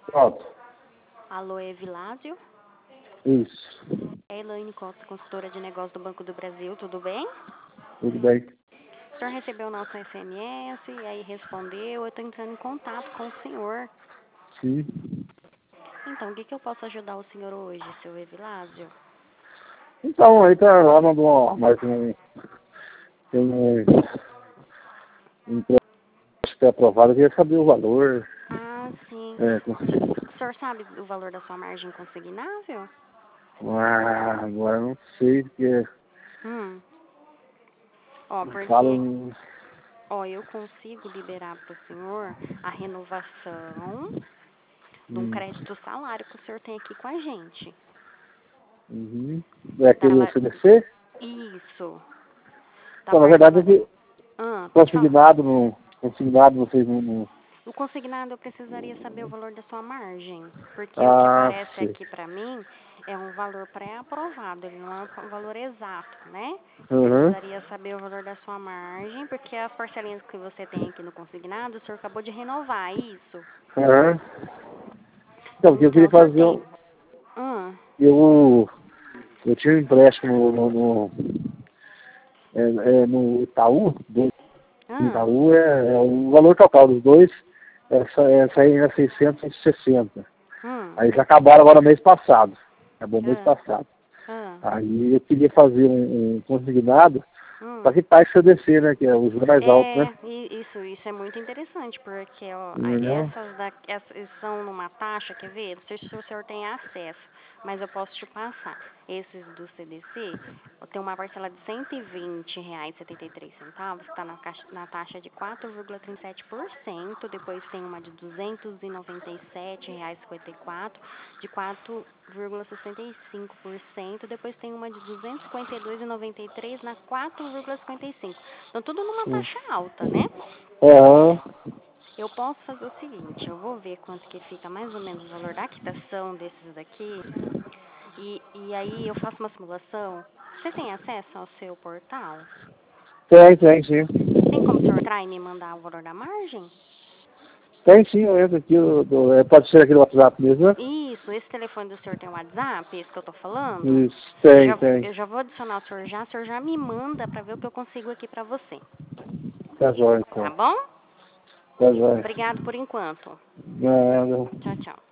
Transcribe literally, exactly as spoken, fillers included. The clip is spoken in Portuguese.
Pronto. Alô, Evilásio? Isso. É Elaine Costa, consultora de negócios do Banco do Brasil, tudo bem? Tudo bem. O senhor recebeu o nosso S M S e aí respondeu, eu estou entrando em contato com o senhor. Sim. Então, o que, que eu posso ajudar o senhor hoje, seu Evilásio? Então, aí tá lá mandou uma, mais um. Tem um. Um processo que é aprovado, eu queria saber o valor. Ah, sim. É, com- O senhor sabe o valor da sua margem consignável? ah, agora eu não sei, porque Hum. Ó, porque, falam. ó, eu consigo liberar para o senhor a renovação de um Hum, crédito salário que o senhor tem aqui com a gente. uhum. É aquele Tava C D C? isso. Tá Então, na verdade, é parcelando. que Ah, pode falar. consignado, no, consignado vocês não. não- O consignado eu precisaria saber o valor da sua margem, porque o que Ah, aparece sei. aqui para mim é um valor pré-aprovado, ele não é um valor exato, né? Eu Uhum. precisaria saber o valor da sua margem, porque as parcelinhas que você tem aqui no consignado, o senhor acabou de renovar, é isso? Uhum. Então, porque eu Então, queria o senhor fazer tem... um. Hum, Eu, eu tinha um empréstimo no, no, é, é, no Itaú, do hum, Itaú é, é o valor total dos dois, essa, essa aí é seiscentos e sessenta. hum, Aí já acabaram agora mês passado. Acabou mês hum, passado. hum, Aí eu queria fazer um, um consignado para hum. quitar esse C D C, né? Que é o juro mais alto, né? É, e- isso, isso é muito interessante, porque ó, a- Entendeu? essas, da, essas são numa taxa, quer ver? Não sei se o senhor tem acesso, mas eu posso te passar. Esses do C D C, ó, tem uma parcela de cento e vinte reais e setenta e três centavos, que está na, caixa- na taxa de quatro vírgula trinta e sete por cento, depois tem uma de duzentos e noventa e sete reais e cinquenta e quatro, de quatro vírgula sessenta e cinco por cento, depois tem uma de duzentos e cinquenta e dois reais e noventa e três na quatro vírgula cinquenta e cinco. Então, tudo numa Sim. taxa alta, né? Aham. Eu posso fazer o seguinte, eu vou ver quanto que fica mais ou menos o valor da quitação desses daqui, e, e aí eu faço uma simulação. Você tem acesso ao seu portal? Tem, tem, sim. Tem como o senhor entrar e me mandar o valor da margem? Tem sim, eu entro aqui, eu, eu, é, pode ser aqui no WhatsApp mesmo, né? Isso, esse telefone do senhor tem WhatsApp, esse que eu tô falando? Isso, Eu tem, já, tem. eu já vou adicionar o senhor já, o senhor já me manda pra ver o que eu consigo aqui pra você, Tá jóia, tá então. bom? Tá jóia. Obrigado por enquanto. Nada. Tchau, tchau.